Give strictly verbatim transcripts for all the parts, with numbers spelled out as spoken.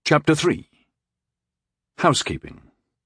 Chapter three. Housekeeping.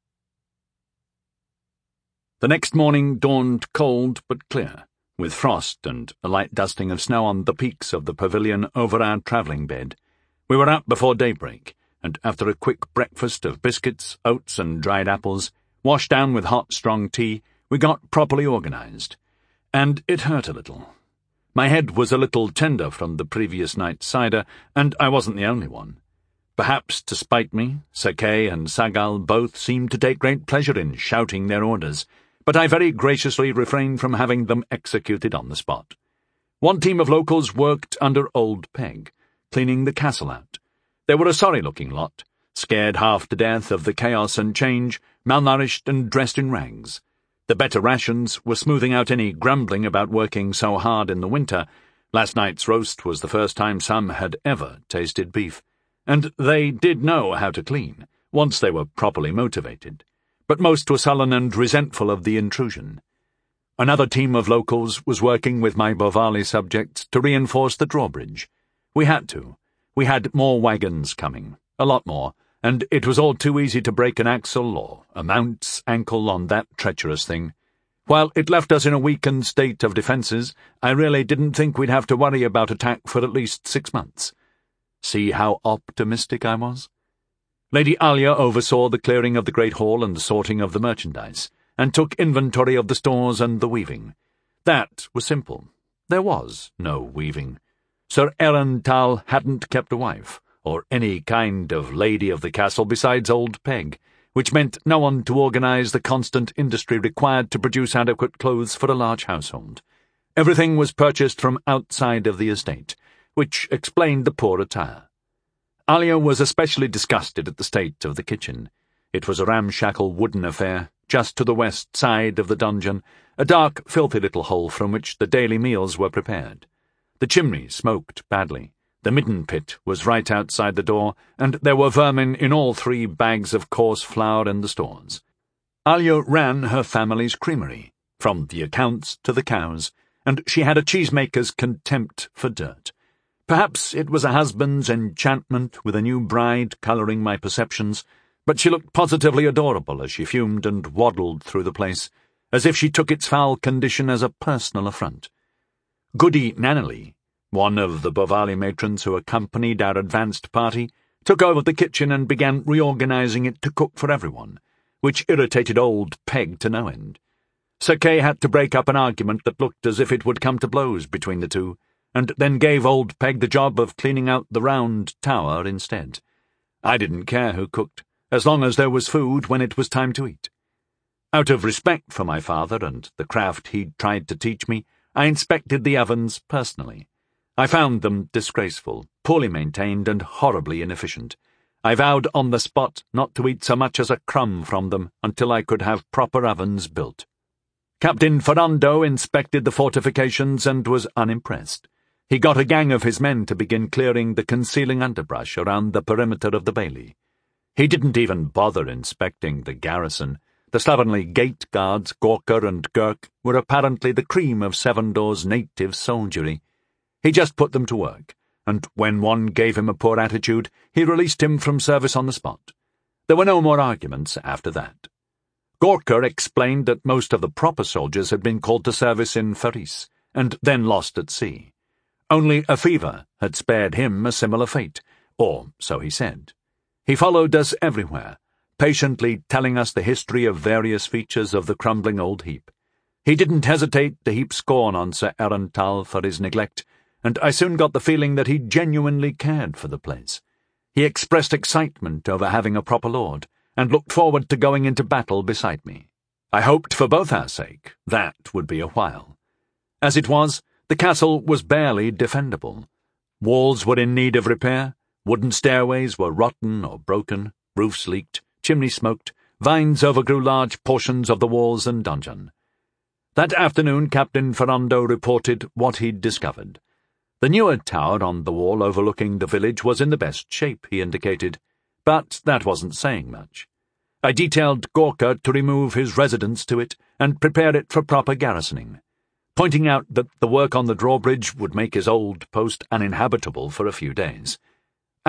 The next morning dawned cold but clear, with frost and a light dusting of snow on the peaks of the pavilion over our travelling bed. We were out before daybreak, and after a quick breakfast of biscuits, oats, and dried apples, washed down with hot, strong tea, we got properly organised. And it hurt a little. My head was a little tender from the previous night's cider, and I wasn't the only one. Perhaps to spite me, Sir Kay and Sagal both seemed to take great pleasure in shouting their orders, but I very graciously refrained from having them executed on the spot. One team of locals worked under Old Peg, cleaning the castle out. They were a sorry-looking lot, scared half to death of the chaos and change, malnourished and dressed in rags. The better rations were smoothing out any grumbling about working so hard in the winter. Last night's roast was the first time some had ever tasted beef. And they did know how to clean, once they were properly motivated, but most were sullen and resentful of the intrusion. Another team of locals was working with my Bovali subjects to reinforce the drawbridge. We had to. We had more wagons coming, a lot more, and it was all too easy to break an axle or a mount's ankle on that treacherous thing. While it left us in a weakened state of defences, I really didn't think we'd have to worry about attack for at least six months. See how optimistic I was? Lady Alia oversaw the clearing of the great hall and the sorting of the merchandise, and took inventory of the stores and the weaving. That was simple. There was no weaving. Sir Erental hadn't kept a wife, or any kind of lady of the castle besides Old Peg, which meant no one to organise the constant industry required to produce adequate clothes for a large household. Everything was purchased from outside of the estate, which explained the poor attire. Alia was especially disgusted at the state of the kitchen. It was a ramshackle wooden affair, just to the west side of the dungeon, a dark, filthy little hole from which the daily meals were prepared. The chimney smoked badly, the midden pit was right outside the door, and there were vermin in all three bags of coarse flour in the stores. Alia ran her family's creamery, from the accounts to the cows, and she had a cheesemaker's contempt for dirt. Perhaps it was a husband's enchantment with a new bride colouring my perceptions, but she looked positively adorable as she fumed and waddled through the place, as if she took its foul condition as a personal affront. Goody Nannerly, one of the Bovali matrons who accompanied our advanced party, took over the kitchen and began reorganising it to cook for everyone, which irritated Old Peg to no end. Sir Kay had to break up an argument that looked as if it would come to blows between the two, and then gave Old Peg the job of cleaning out the round tower instead. I didn't care who cooked, as long as there was food when it was time to eat. Out of respect for my father and the craft he'd tried to teach me, I inspected the ovens personally. I found them disgraceful, poorly maintained, and horribly inefficient. I vowed on the spot not to eat so much as a crumb from them until I could have proper ovens built. Captain Ferrando inspected the fortifications and was unimpressed. He got a gang of his men to begin clearing the concealing underbrush around the perimeter of the bailey. He didn't even bother inspecting the garrison. The slovenly gate guards, Gorka and Girk, were apparently the cream of Sevendor's native soldiery. He just put them to work, and when one gave him a poor attitude, he released him from service on the spot. There were no more arguments after that. Gorka explained that most of the proper soldiers had been called to service in Faris, and then lost at sea. Only a fever had spared him a similar fate, or so he said. He followed us everywhere, patiently telling us the history of various features of the crumbling old heap. He didn't hesitate to heap scorn on Sir Erental for his neglect, and I soon got the feeling that he genuinely cared for the place. He expressed excitement over having a proper lord, and looked forward to going into battle beside me. I hoped for both our sake that would be a while. As it was, the castle was barely defendable. Walls were in need of repair, wooden stairways were rotten or broken, roofs leaked, chimneys smoked, vines overgrew large portions of the walls and dungeon. That afternoon Captain Ferrando reported what he'd discovered. The newer tower on the wall overlooking the village was in the best shape, he indicated, but that wasn't saying much. I detailed Gorka to remove his residence to it and prepare it for proper garrisoning, pointing out that the work on the drawbridge would make his old post uninhabitable for a few days.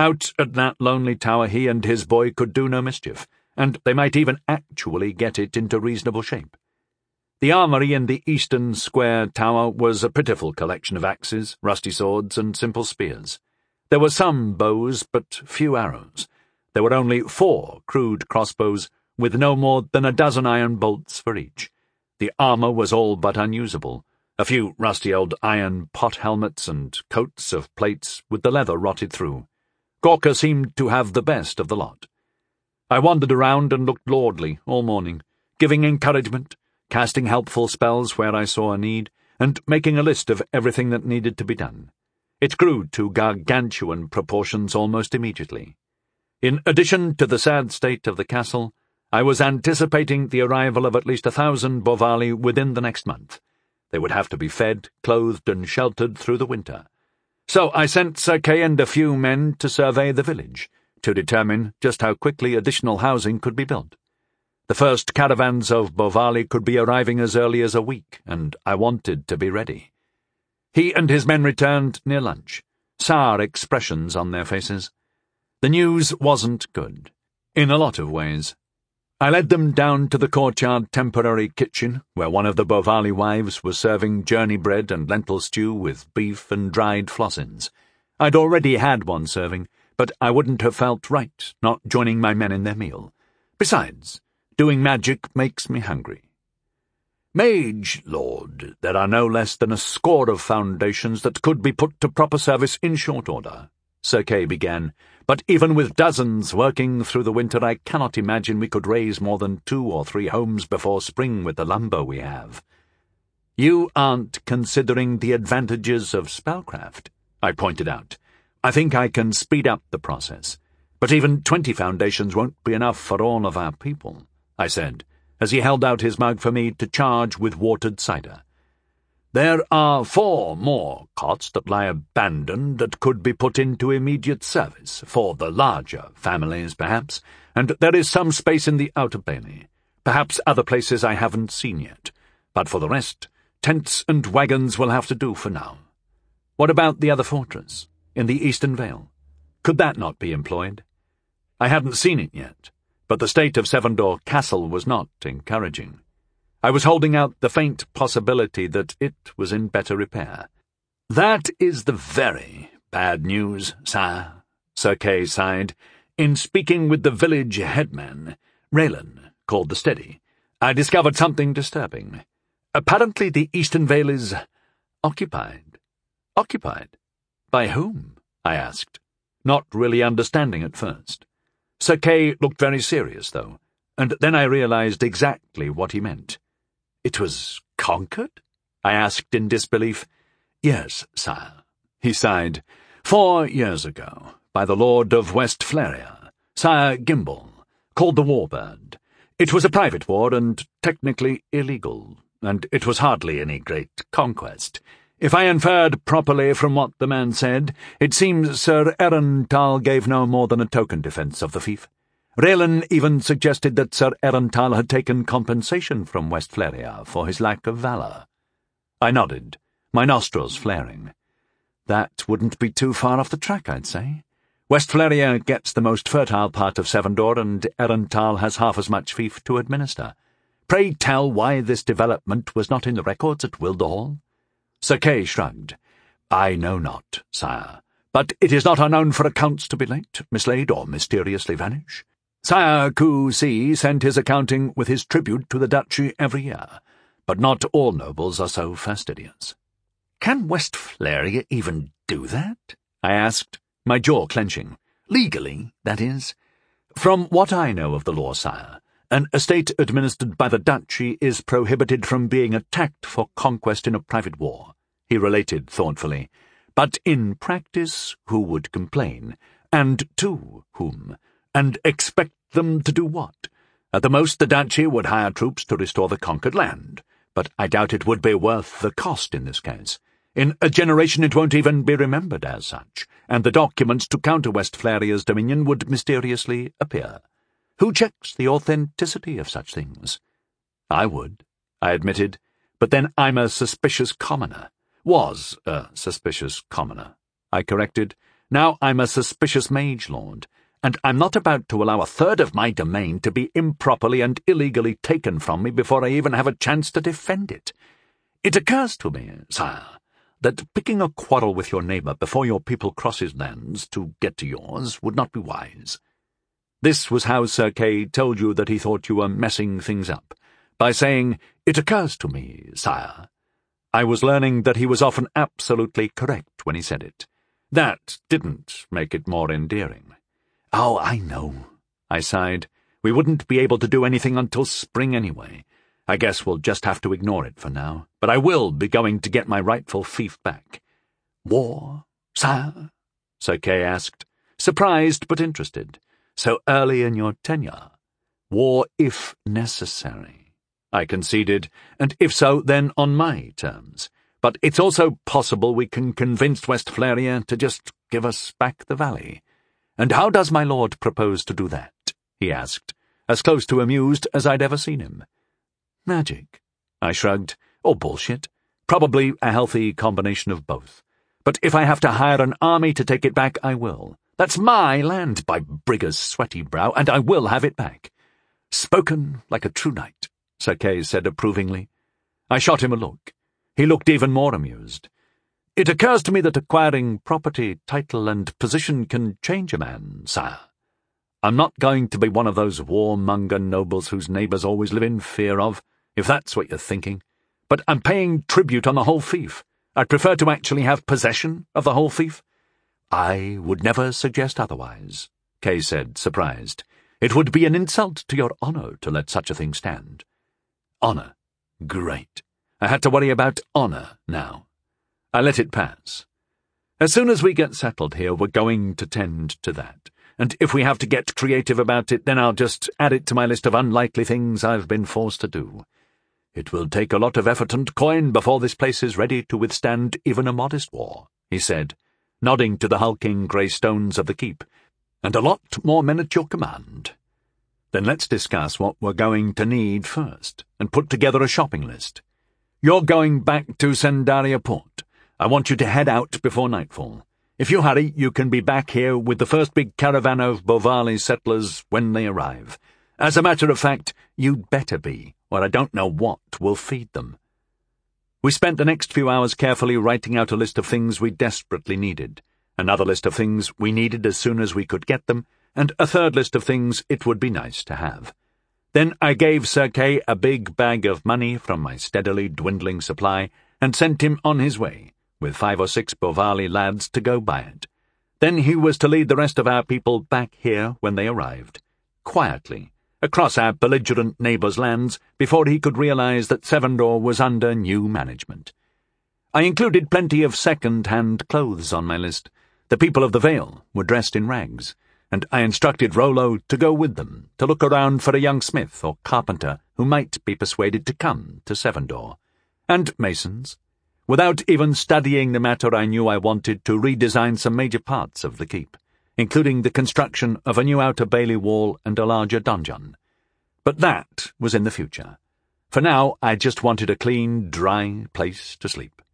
Out at that lonely tower he and his boy could do no mischief, and they might even actually get it into reasonable shape. The armoury in the eastern square tower was a pitiful collection of axes, rusty swords, and simple spears. There were some bows, but few arrows. There were only four crude crossbows, with no more than a dozen iron bolts for each. The armour was all but unusable. A few rusty old iron pot helmets and coats of plates with the leather rotted through. Gorka seemed to have the best of the lot. I wandered around and looked lordly all morning, giving encouragement, casting helpful spells where I saw a need, and making a list of everything that needed to be done. It grew to gargantuan proportions almost immediately. In addition to the sad state of the castle, I was anticipating the arrival of at least a thousand Bovali within the next month. They would have to be fed, clothed, and sheltered through the winter. So I sent Sir Kay and a few men to survey the village, to determine just how quickly additional housing could be built. The first caravans of Bovali could be arriving as early as a week, and I wanted to be ready. He and his men returned near lunch, sour expressions on their faces. The news wasn't good, in a lot of ways. I led them down to the courtyard temporary kitchen, where one of the Bovali wives was serving journey bread and lentil stew with beef and dried flossins. I'd already had one serving, but I wouldn't have felt right not joining my men in their meal. Besides, doing magic makes me hungry. Mage Lord, there are no less than a score of foundations that could be put to proper service in short order, Sir Kay began, but even with dozens working through the winter I cannot imagine we could raise more than two or three homes before spring with the lumber we have. You aren't considering the advantages of spellcraft, I pointed out. I think I can speed up the process, but even twenty foundations won't be enough for all of our people, I said, as he held out his mug for me to charge with watered cider. There are four more cots that lie abandoned that could be put into immediate service, for the larger families, perhaps, and there is some space in the outer bailey, perhaps other places I haven't seen yet, but for the rest, tents and wagons will have to do for now. What about the other fortress, in the Eastern Vale? Could that not be employed? I hadn't seen it yet, but the state of Sevendor Castle was not encouraging. I was holding out the faint possibility that it was in better repair. That is the very bad news, sire, Sir Kay sighed. In speaking with the village headman, Raylan, called the Steady, I discovered something disturbing. Apparently the Eastern Vale is occupied. Occupied? By whom? I asked, not really understanding at first. Sir Kay looked very serious, though, and then I realized exactly what he meant. It was conquered? I asked in disbelief. Yes, sire, he sighed. Four years ago, by the Lord of West Flaria, Sire Gimbal, called the Warbird. It was a private war and technically illegal, and it was hardly any great conquest. If I inferred properly from what the man said, it seems Sir Erental gave no more than a token defence of the fief. Raylan even suggested that Sir Erental had taken compensation from West Flaria for his lack of valour. I nodded, my nostrils flaring. That wouldn't be too far off the track, I'd say. West Flaria gets the most fertile part of Sevendor, and Erental has half as much fief to administer. Pray tell why this development was not in the records at Wilderhall? Sir Kay shrugged. I know not, sire, but it is not unknown for accounts to be late, mislaid, or mysteriously vanish. Sire Ku-Si sent his accounting with his tribute to the duchy every year, but not all nobles are so fastidious. Can West Flaria even do that? I asked, my jaw clenching. Legally, that is. From what I know of the law, sire, an estate administered by the duchy is prohibited from being attacked for conquest in a private war, he related thoughtfully. But in practice, who would complain? And to whom? And expect them to do what? At the most, the duchy would hire troops to restore the conquered land, but I doubt it would be worth the cost in this case. In a generation it won't even be remembered as such, and the documents to counter West Flaria's dominion would mysteriously appear. Who checks the authenticity of such things? I would, I admitted, but then I'm a suspicious commoner. Was a suspicious commoner, I corrected, Now I'm a suspicious mage lord, and I'm not about to allow a third of my domain to be improperly and illegally taken from me before I even have a chance to defend it. It occurs to me, sire, that picking a quarrel with your neighbour before your people cross his lands to get to yours would not be wise. This was how Sir Kay told you that he thought you were messing things up, by saying, "It occurs to me, sire." I was learning that he was often absolutely correct when he said it. That didn't make it more endearing. "Oh, I know," I sighed. "We wouldn't be able to do anything until spring anyway. I guess we'll just have to ignore it for now, but I will be going to get my rightful fief back." "War, sire?" Sir Kay asked, surprised but interested. "So early in your tenure?" "War if necessary," I conceded, "and if so, then on my terms. But it's also possible we can convince Westphalia to just give us back the valley." "And how does my lord propose to do that?" he asked, as close to amused as I'd ever seen him. "Magic," I shrugged. "Or bullshit. Probably a healthy combination of both. But if I have to hire an army to take it back, I will. That's my land, by Brigger's sweaty brow, and I will have it back." "Spoken like a true knight," Sir Kay said approvingly. I shot him a look. He looked even more amused. "It occurs to me that acquiring property, title, and position can change a man, sire. I'm not going to be one of those warmonger nobles whose neighbours always live in fear of, if that's what you're thinking. But I'm paying tribute on the whole fief. I'd prefer to actually have possession of the whole fief." "I would never suggest otherwise," Kay said, surprised. "It would be an insult to your honour to let such a thing stand." Honour. Great. I had to worry about honour now. I let it pass. "As soon as we get settled here, we're going to tend to that. And if we have to get creative about it, then I'll just add it to my list of unlikely things I've been forced to do. It will take a lot of effort and coin before this place is ready to withstand even a modest war," he said, nodding to the hulking grey stones of the keep, "and a lot more men at your command. Then let's discuss what we're going to need first, and put together a shopping list. You're going back to Sandaria Port. I want you to head out before nightfall. If you hurry, you can be back here with the first big caravan of Bovali settlers when they arrive. As a matter of fact, you'd better be, or I don't know what will feed them." We spent the next few hours carefully writing out a list of things we desperately needed, another list of things we needed as soon as we could get them, and a third list of things it would be nice to have. Then I gave Sir Kay a big bag of money from my steadily dwindling supply and sent him on his way, with five or six Bovali lads to go buy it. Then he was to lead the rest of our people back here when they arrived, quietly, across our belligerent neighbours' lands, before he could realize that Sevendor was under new management. I included plenty of second-hand clothes on my list. The people of the Vale were dressed in rags, and I instructed Rollo to go with them, to look around for a young smith or carpenter who might be persuaded to come to Sevendor. And masons. Without even studying the matter, I knew I wanted to redesign some major parts of the keep, including the construction of a new outer bailey wall and a larger donjon. But that was in the future. For now, I just wanted a clean, dry place to sleep.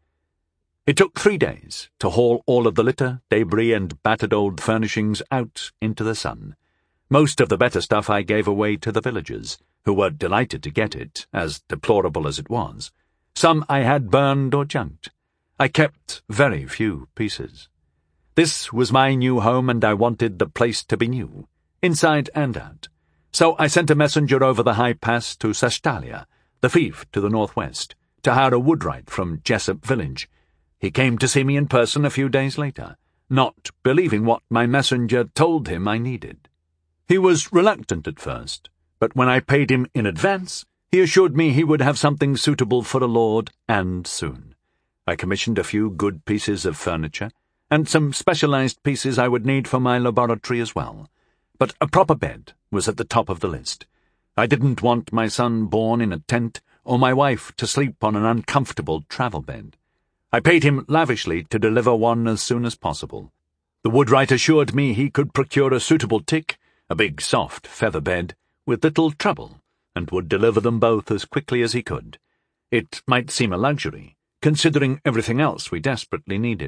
It took three days to haul all of the litter, debris, and battered old furnishings out into the sun. Most of the better stuff I gave away to the villagers, who were delighted to get it, as deplorable as it was. Some I had burned or junked. I kept very few pieces. This was my new home, and I wanted the place to be new, inside and out. So I sent a messenger over the high pass to Sastalia, the fief to the northwest, to hire a woodwright from Jessup village. He came to see me in person a few days later, not believing what my messenger told him I needed. He was reluctant at first, but when I paid him in advance, he assured me he would have something suitable for a lord, and soon. I commissioned a few good pieces of furniture, and some specialized pieces I would need for my laboratory as well. But a proper bed was at the top of the list. I didn't want my son born in a tent, or my wife to sleep on an uncomfortable travel bed. I paid him lavishly to deliver one as soon as possible. The woodwright assured me he could procure a suitable tick, a big soft feather bed, with little trouble, and would deliver them both as quickly as he could. It might seem a luxury, considering everything else we desperately needed,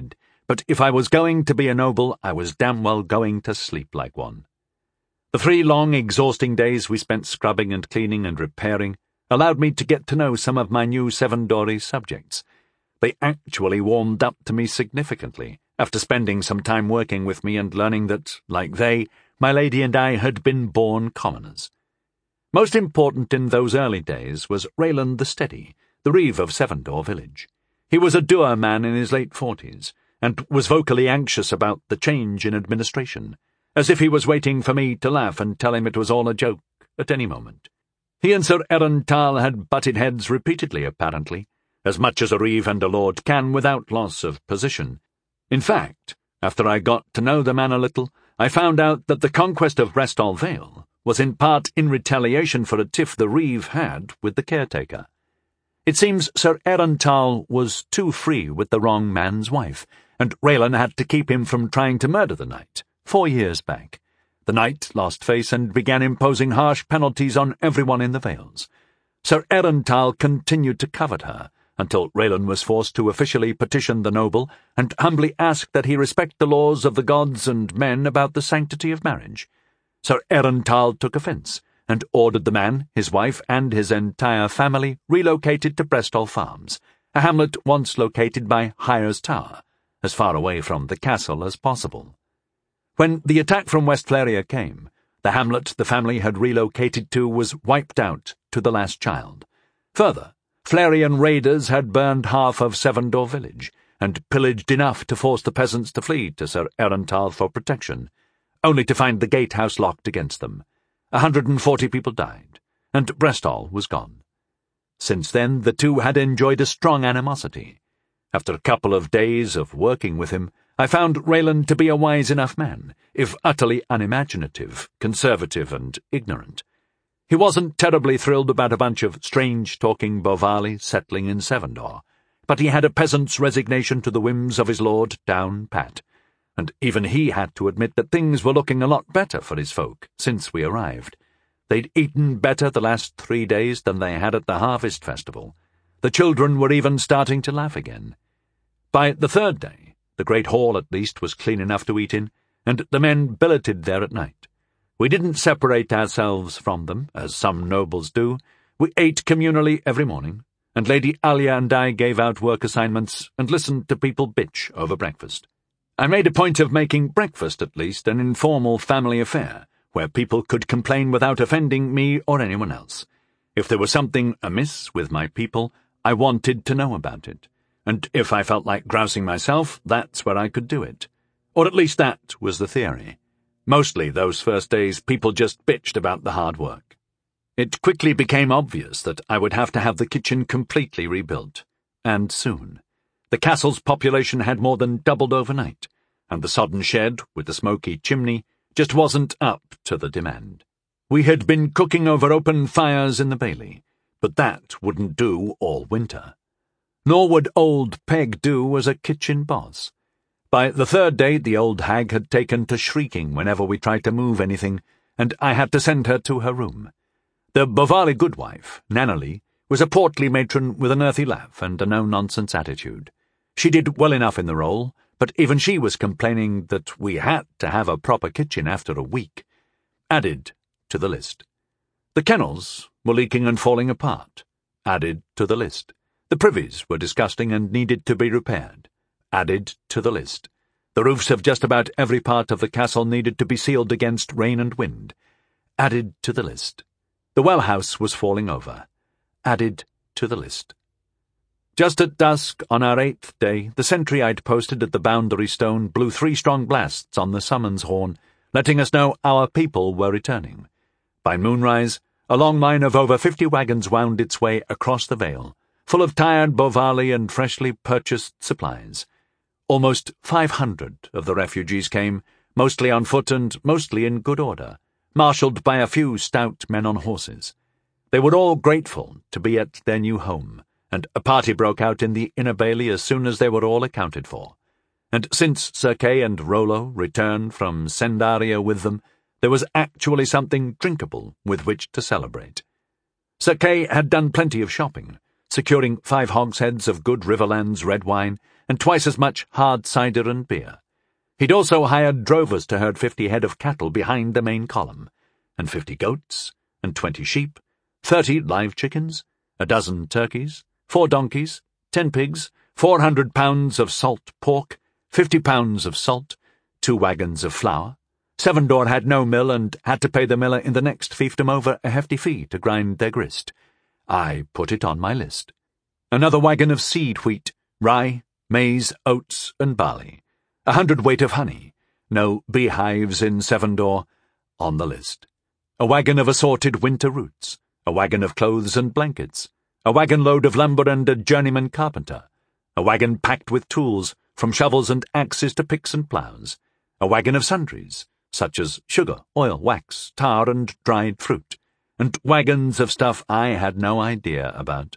but if I was going to be a noble, I was damn well going to sleep like one. The three long, exhausting days we spent scrubbing and cleaning and repairing allowed me to get to know some of my new Seven Dory subjects. They actually warmed up to me significantly, after spending some time working with me and learning that, like they, my lady and I had been born commoners. Most important in those early days was Rayland the Steady, the reeve of Sevendor village. He was a dour man in his late forties, and was vocally anxious about the change in administration, as if he was waiting for me to laugh and tell him it was all a joke at any moment. He and Sir Erin Tal had butted heads repeatedly, apparently, as much as a reeve and a lord can without loss of position. In fact, after I got to know the man a little, I found out that the conquest of Brestall Vale was in part in retaliation for a tiff the reeve had with the caretaker. It seems Sir Erin Tal was too free with the wrong man's wife, and Raylan had to keep him from trying to murder the knight, four years back. The knight lost face and began imposing harsh penalties on everyone in the Vales. Sir Erin Tal continued to covet her, until Raylan was forced to officially petition the noble and humbly ask that he respect the laws of the gods and men about the sanctity of marriage. Sir Erin Tal took offence, and ordered the man, his wife, and his entire family relocated to Brestall Farms, a hamlet once located by Hyres Tower, as far away from the castle as possible. When the attack from West Flaria came, the hamlet the family had relocated to was wiped out to the last child. Further, Flarian raiders had burned half of Sevendor village, and pillaged enough to force the peasants to flee to Sir Erin Tal for protection, only to find the gatehouse locked against them. A hundred and forty people died, and Brestall was gone. Since then, the two had enjoyed a strong animosity. After a couple of days of working with him, I found Raylan to be a wise enough man, if utterly unimaginative, conservative, and ignorant. He wasn't terribly thrilled about a bunch of strange-talking Bovali settling in Sevendor, but he had a peasant's resignation to the whims of his lord down pat, and even he had to admit that things were looking a lot better for his folk since we arrived. They'd eaten better the last three days than they had at the harvest festival. The children were even starting to laugh again. By the third day, the great hall at least was clean enough to eat in, and the men billeted there at night. We didn't separate ourselves from them, as some nobles do. We ate communally every morning, and Lady Alia and I gave out work assignments and listened to people bitch over breakfast. I made a point of making breakfast, at least, an informal family affair, where people could complain without offending me or anyone else. If there was something amiss with my people, I wanted to know about it, and if I felt like grousing myself, that's where I could do it. Or at least that was the theory. Mostly those first days people just bitched about the hard work. It quickly became obvious that I would have to have the kitchen completely rebuilt, and soon. The castle's population had more than doubled overnight, and the sodden shed with the smoky chimney just wasn't up to the demand. We had been cooking over open fires in the bailey, but that wouldn't do all winter. Nor would old Peg do as a kitchen boss. By the third day the old hag had taken to shrieking whenever we tried to move anything, and I had to send her to her room. The Bovali goodwife, Nannerly, was a portly matron with an earthy laugh and a no-nonsense attitude. She did well enough in the role, but even she was complaining that we had to have a proper kitchen after a week. Added to the list. The kennels were leaking and falling apart. Added to the list. The privies were disgusting and needed to be repaired. Added to the list. The roofs of just about every part of the castle needed to be sealed against rain and wind. Added to the list. The well house was falling over. Added to the list. Just at dusk on our eighth day, the sentry I'd posted at the boundary stone blew three strong blasts on the summons horn, letting us know our people were returning. By moonrise, a long line of over fifty wagons wound its way across the vale, full of tired Bovali and freshly purchased supplies. Almost five hundred of the refugees came, mostly on foot and mostly in good order, marshalled by a few stout men on horses. They were all grateful to be at their new home, and a party broke out in the inner bailey as soon as they were all accounted for. And since Sir Kay and Rollo returned from Sendaria with them, there was actually something drinkable with which to celebrate. Sir Kay had done plenty of shopping, securing five hogsheads of good Riverlands red wine and twice as much hard cider and beer. He'd also hired drovers to herd fifty head of cattle behind the main column, and fifty goats, and twenty sheep, thirty live chickens, a dozen turkeys, four donkeys, ten pigs, four hundred pounds of salt pork, fifty pounds of salt, two wagons of flour. Sevendor had no mill and had to pay the miller in the next fiefdom over a hefty fee to grind their grist. I put it on my list. Another wagon of seed wheat, rye, maize, oats, and barley. A hundredweight of honey. No beehives in Sevendor. On the list. A wagon of assorted winter roots. A wagon of clothes and blankets. A wagon load of lumber and a journeyman carpenter. A wagon packed with tools, from shovels and axes to picks and ploughs. A wagon of sundries, such as sugar, oil, wax, tar, and dried fruit, and wagons of stuff I had no idea about.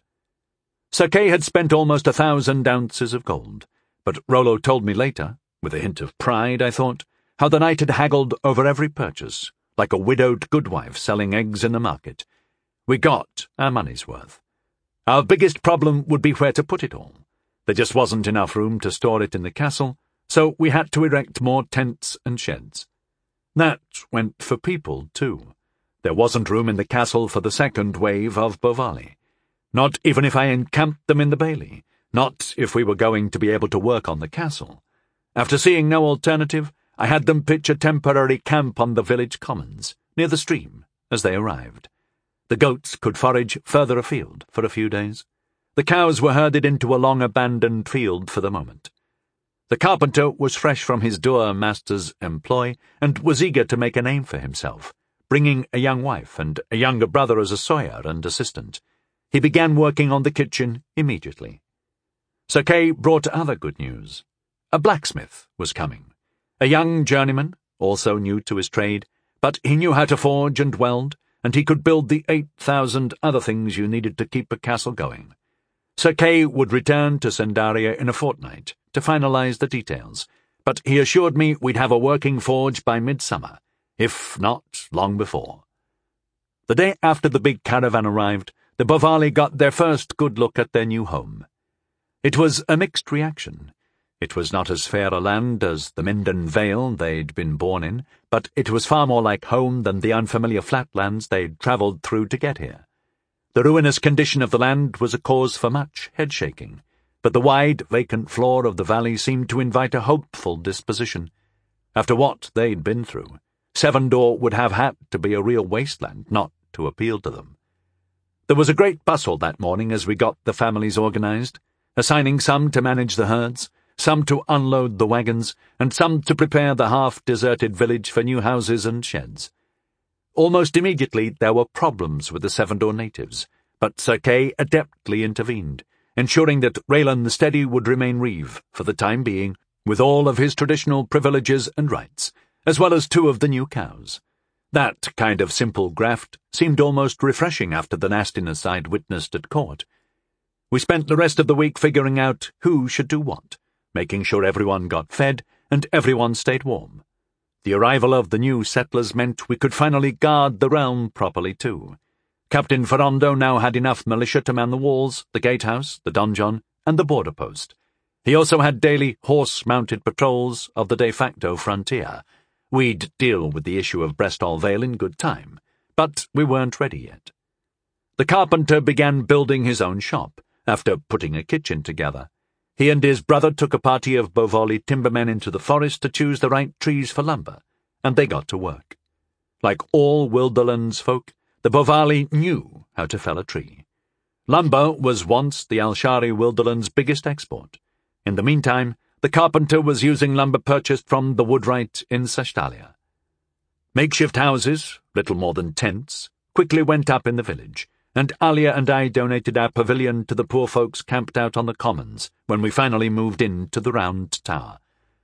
Sir Kay had spent almost a thousand ounces of gold, but Rollo told me later, with a hint of pride, I thought, how the knight had haggled over every purchase, like a widowed goodwife selling eggs in the market. We got our money's worth. Our biggest problem would be where to put it all. There just wasn't enough room to store it in the castle, so we had to erect more tents and sheds. That went for people, too. There wasn't room in the castle for the second wave of Bovali. Not even if I encamped them in the bailey. Not if we were going to be able to work on the castle. After seeing no alternative, I had them pitch a temporary camp on the village commons, near the stream, as they arrived. The goats could forage further afield for a few days. The cows were herded into a long-abandoned field for the moment. The carpenter was fresh from his dour master's employ, and was eager to make a name for himself, bringing a young wife and a younger brother as a sawyer and assistant. He began working on the kitchen immediately. Sir Kay brought other good news. A blacksmith was coming. A young journeyman, also new to his trade, but he knew how to forge and weld, and he could build the eight thousand other things you needed to keep a castle going. Sir Kay would return to Sendaria in a fortnight to finalize the details, but he assured me we'd have a working forge by midsummer, if not long before. The day after the big caravan arrived, the Bovali got their first good look at their new home. It was a mixed reaction. It was not as fair a land as the Minden Vale they'd been born in, but it was far more like home than the unfamiliar flatlands they'd travelled through to get here. The ruinous condition of the land was a cause for much head-shaking, but the wide, vacant floor of the valley seemed to invite a hopeful disposition. After what they'd been through, Sevendor would have had to be a real wasteland not to appeal to them. There was a great bustle that morning as we got the families organized, assigning some to manage the herds, some to unload the wagons, and some to prepare the half-deserted village for new houses and sheds. Almost immediately there were problems with the Sevendor natives, but Sir Kay adeptly intervened, ensuring that Raylan the Steady would remain reeve for the time being, with all of his traditional privileges and rights, as well as two of the new cows. That kind of simple graft seemed almost refreshing after the nastiness I'd witnessed at court. We spent the rest of the week figuring out who should do what, making sure everyone got fed and everyone stayed warm. The arrival of the new settlers meant we could finally guard the realm properly, too. Captain Ferrando now had enough militia to man the walls, the gatehouse, the donjon, and the border post. He also had daily horse-mounted patrols of the de facto frontier. We'd deal with the issue of Brestall Vale in good time, but we weren't ready yet. The carpenter began building his own shop, after putting a kitchen together. He and his brother took a party of Bovali timbermen into the forest to choose the right trees for lumber, and they got to work. Like all Wilderlands folk, the Bovali knew how to fell a tree. Lumber was once the Alshari Wilderlands' biggest export. In the meantime, the carpenter was using lumber purchased from the woodwright in Sashtalia. Makeshift houses, little more than tents, quickly went up in the village, and Alia and I donated our pavilion to the poor folks camped out on the commons when we finally moved into the round tower.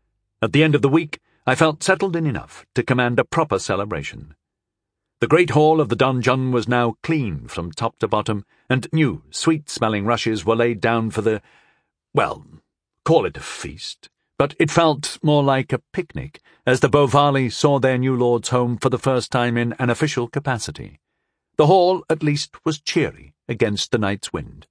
At the end of the week, I felt settled in enough to command a proper celebration. The great hall of the donjon was now clean from top to bottom, and new, sweet-smelling rushes were laid down for the, well, call it a feast, but it felt more like a picnic as the Bovali saw their new lord's home for the first time in an official capacity. The hall, at least, was cheery against the night's wind.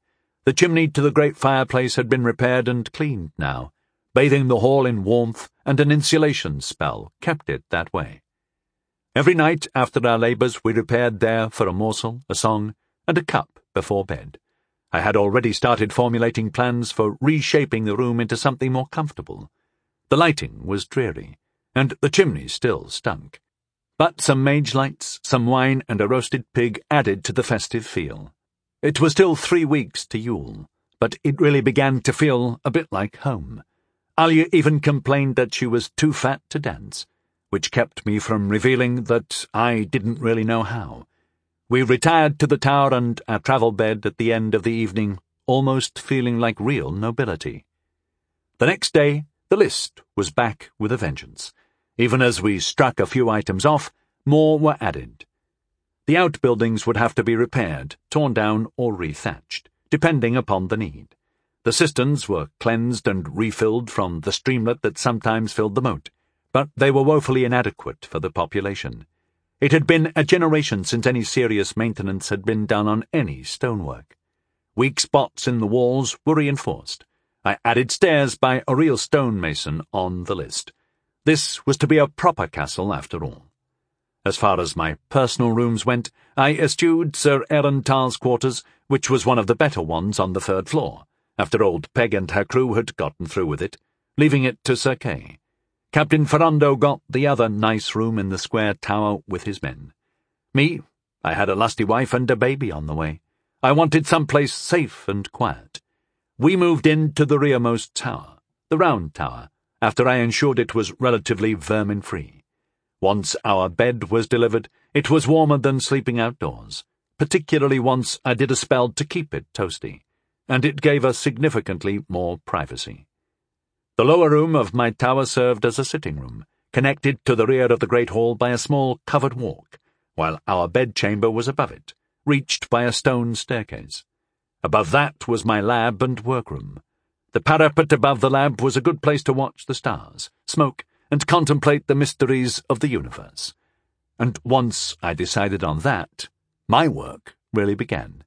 The chimney to the great fireplace had been repaired and cleaned now, bathing the hall in warmth, and an insulation spell kept it that way. Every night after our labours we repaired there for a morsel, a song, and a cup before bed. I had already started formulating plans for reshaping the room into something more comfortable. The lighting was dreary, and the chimney still stunk. But some mage lights, some wine, and a roasted pig added to the festive feel. It was still three weeks to Yule, but it really began to feel a bit like home. Alia even complained that she was too fat to dance, which kept me from revealing that I didn't really know how. We retired to the tower and our travel bed at the end of the evening, almost feeling like real nobility. The next day, the list was back with a vengeance. Even as we struck a few items off, more were added. The outbuildings would have to be repaired, torn down, or rethatched, depending upon the need. The cisterns were cleansed and refilled from the streamlet that sometimes filled the moat, but they were woefully inadequate for the population. It had been a generation since any serious maintenance had been done on any stonework. Weak spots in the walls were reinforced. I added stairs by a real stonemason on the list. This was to be a proper castle after all. As far as my personal rooms went, I eschewed Sir Ehrental's quarters, which was one of the better ones on the third floor, after old Peg and her crew had gotten through with it, leaving it to Sir Kay. Captain Ferrando got the other nice room in the square tower with his men. Me, I had a lusty wife and a baby on the way. I wanted some place safe and quiet. We moved into the rearmost tower, the round tower, after I ensured it was relatively vermin-free. Once our bed was delivered, it was warmer than sleeping outdoors, particularly once I did a spell to keep it toasty, and it gave us significantly more privacy. The lower room of my tower served as a sitting room, connected to the rear of the great hall by a small covered walk, while our bedchamber was above it, reached by a stone staircase. Above that was my lab and workroom. The parapet above the lab was a good place to watch the stars, smoke, and contemplate the mysteries of the universe. And once I decided on that, my work really began.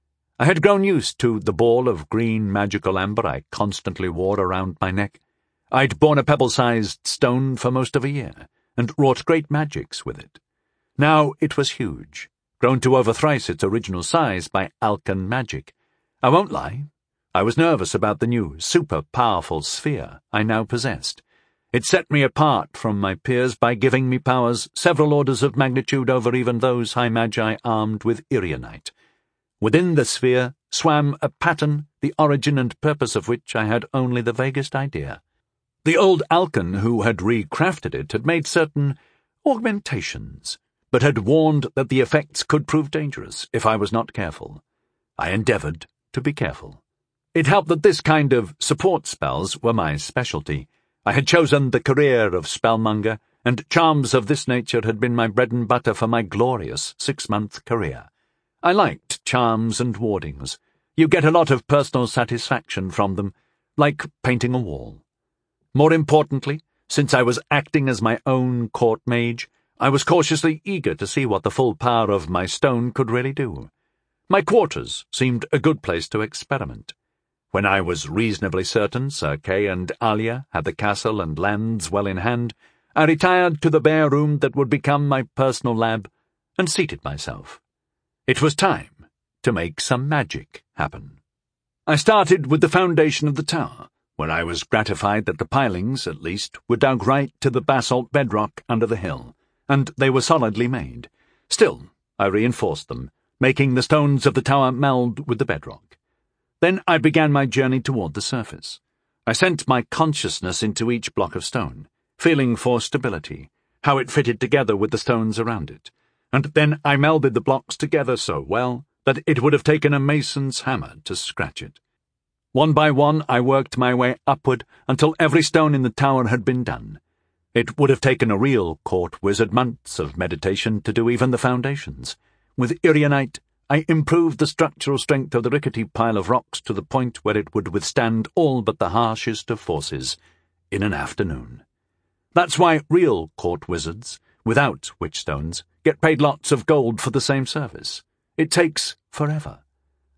I had grown used to the ball of green magical amber I constantly wore around my neck. I'd borne a pebble-sized stone for most of a year, and wrought great magics with it. Now it was huge, grown to over thrice its original size by Alkan magic. I won't lie, I was nervous about the new, super-powerful sphere I now possessed. It set me apart from my peers by giving me powers several orders of magnitude over even those high magi armed with Irianite. Within the sphere swam a pattern, the origin and purpose of which I had only the vaguest idea. The old Alkan who had recrafted it had made certain augmentations, but had warned that the effects could prove dangerous if I was not careful. I endeavoured to be careful. It helped that this kind of support spells were my specialty. I had chosen the career of spellmonger, and charms of this nature had been my bread and butter for my glorious six-month career. I liked charms and wardings. You get a lot of personal satisfaction from them, like painting a wall. More importantly, since I was acting as my own court mage, I was cautiously eager to see what the full power of my stone could really do. My quarters seemed a good place to experiment. When I was reasonably certain Sir Kay and Alia had the castle and lands well in hand, I retired to the bare room that would become my personal lab and seated myself. It was time to make some magic happen. I started with the foundation of the tower, where I was gratified that the pilings, at least, were dug right to the basalt bedrock under the hill, and they were solidly made. Still, I reinforced them, making the stones of the tower meld with the bedrock. Then I began my journey toward the surface. I sent my consciousness into each block of stone, feeling for stability, how it fitted together with the stones around it, and then I melded the blocks together so well that it would have taken a mason's hammer to scratch it. One by one I worked my way upward until every stone in the tower had been done. It would have taken a real court wizard months of meditation to do even the foundations. With Irianite, I improved the structural strength of the rickety pile of rocks to the point where it would withstand all but the harshest of forces in an afternoon. That's why real court wizards, without witchstones, get paid lots of gold for the same service. It takes forever.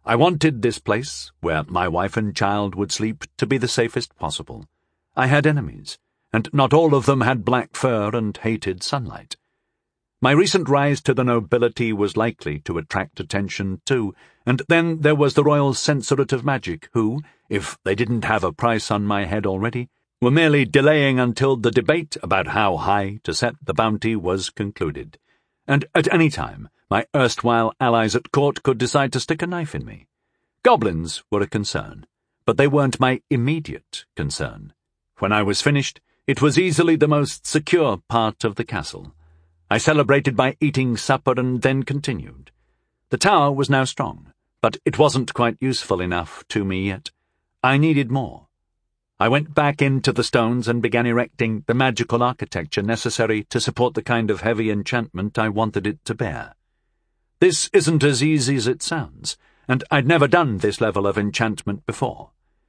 I wanted this place, where my wife and child would sleep, to be the safest possible. I had enemies, and not all of them had black fur and hated sunlight. My recent rise to the nobility was likely to attract attention too, and then there was the Royal Censorate of Magic, who, if they didn't have a price on my head already, were merely delaying until the debate about how high to set the bounty was concluded. And at any time, my erstwhile allies at court could decide to stick a knife in me. Goblins were a concern, but they weren't my immediate concern. When I was finished, it was easily the most secure part of the castle. I celebrated by eating supper and then continued. The tower was now strong, but it wasn't quite useful enough to me yet. I needed more. I went back into the stones and began erecting the magical architecture necessary to support the kind of heavy enchantment I wanted it to bear. This isn't as easy as it sounds, and I'd never done this level of enchantment before.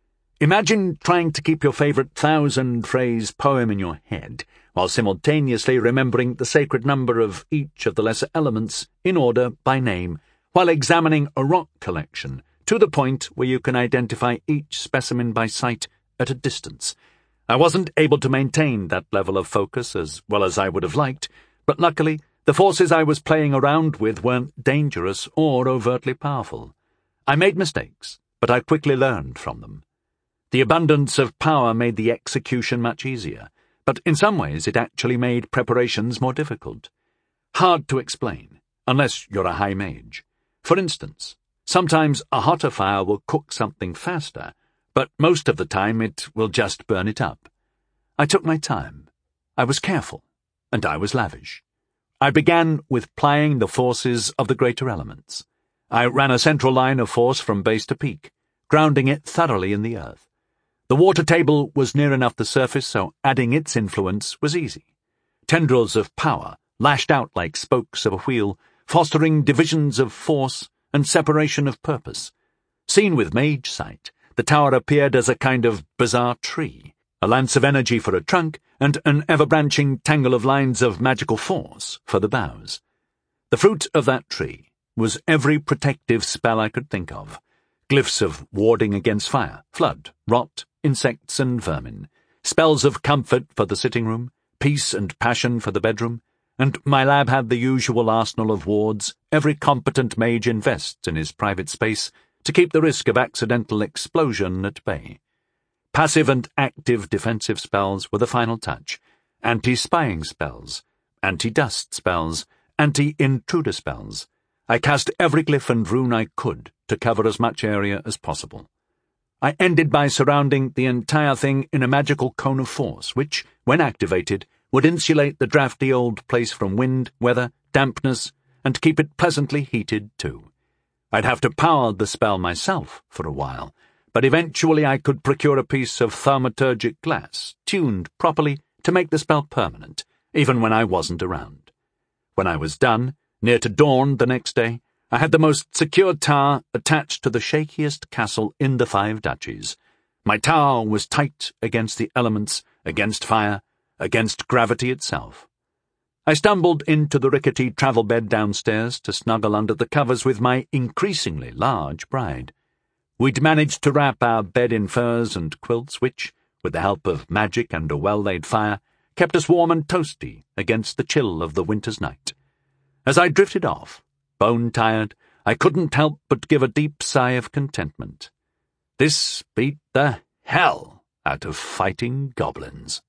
Imagine trying to keep your favourite thousand-phrase poem in your head, while simultaneously remembering the sacred number of each of the lesser elements in order by name, while examining a rock collection to the point where you can identify each specimen by sight at a distance. I wasn't able to maintain that level of focus as well as I would have liked, but luckily the forces I was playing around with weren't dangerous or overtly powerful. I made mistakes, but I quickly learned from them. The abundance of power made the execution much easier, but in some ways it actually made preparations more difficult. Hard to explain, unless you're a high mage. For instance, sometimes a hotter fire will cook something faster, but most of the time it will just burn it up. I took my time. I was careful, and I was lavish. I began with plying the forces of the greater elements. I ran a central line of force from base to peak, grounding it thoroughly in the earth. The water table was near enough the surface, so adding its influence was easy. Tendrils of power lashed out like spokes of a wheel, fostering divisions of force and separation of purpose. Seen with mage sight, the tower appeared as a kind of bizarre tree, a lance of energy for a trunk, and an ever-branching tangle of lines of magical force for the boughs. The fruit of that tree was every protective spell I could think of. Glyphs of warding against fire, flood, rot, insects and vermin, spells of comfort for the sitting room, peace and passion for the bedroom, and my lab had the usual arsenal of wards every competent mage invests in his private space to keep the risk of accidental explosion at bay. Passive and active defensive spells were the final touch. Anti-spying spells, anti-dust spells, anti-intruder spells. I cast every glyph and rune I could to cover as much area as possible. I ended by surrounding the entire thing in a magical cone of force, which, when activated, would insulate the drafty old place from wind, weather, dampness, and keep it pleasantly heated too. I'd have to power the spell myself for a while, but eventually I could procure a piece of thaumaturgic glass, tuned properly to make the spell permanent, even when I wasn't around. When I was done, near to dawn the next day, I had the most secure tower attached to the shakiest castle in the Five Duchies. My tower was tight against the elements, against fire, against gravity itself. I stumbled into the rickety travel bed downstairs to snuggle under the covers with my increasingly large bride. We'd managed to wrap our bed in furs and quilts which, with the help of magic and a well-laid fire, kept us warm and toasty against the chill of the winter's night. As I drifted off, bone-tired, I couldn't help but give a deep sigh of contentment. This beat the hell out of fighting goblins.